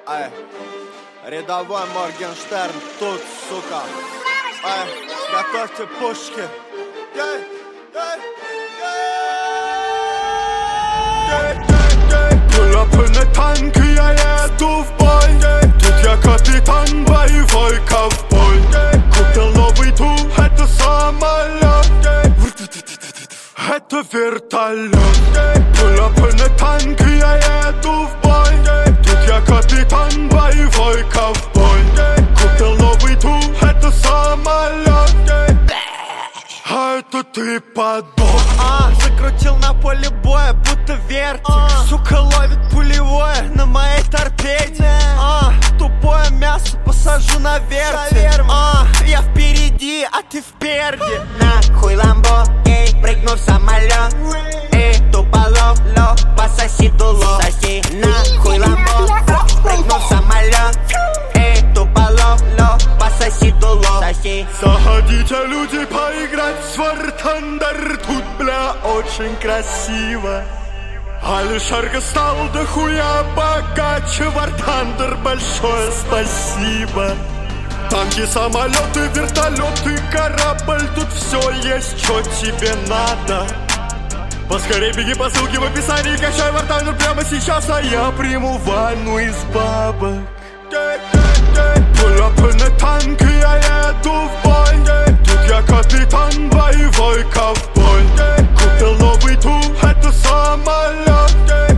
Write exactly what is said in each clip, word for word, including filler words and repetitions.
Ай, рядовой Моргенштерн тут, сука. Ай, готовьте пушки. Ей, ей, ей. Пуль танк, я еду в бой. Тут я капитан, боевой ковбой. Купил новый тур, это самолет. Это вертолет. Пуль танк, я еду в бой. Тут я капитан, боевой ковбой. Купил новый тур, это самолет. А это ты подох. А, закрутил на поле боя, будто вертик. а. Сука ловит пулевое на моей торпеде. а, Тупое мясо посажу на вертель. а, Я впереди, а ты впереди. Нахуй ламбо, эй, прыгну в самолет. Эй, туполо, ло, пососи дуло. Соси, нахуй ламбо, прыгну в самолет. Эй, туполо, ло, пососи дуло. Соси. Заходите, люди, поиграть в War Thunder. Тут, бля, очень красиво. Алишерка стал дохуя богаче. War Thunder, большое спасибо. Танки, самолеты, вертолеты, корабль. Тут все есть, что тебе надо. Поскорей беги по ссылке в описании. Качай War Thunder прямо сейчас, а я приму ванну из бабок. Пуль танк, я еду в бой. Тут я капитан, боевой ковбой. Купил новый тур, это самолет.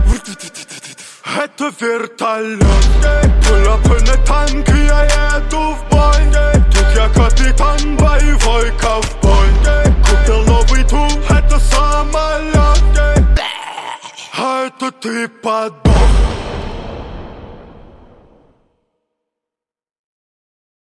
Это вертолет. Пуль танк, я еду в бой. Тут я капитан, боевой ковбой. Купил новый тур, это самолет. А это ты подох.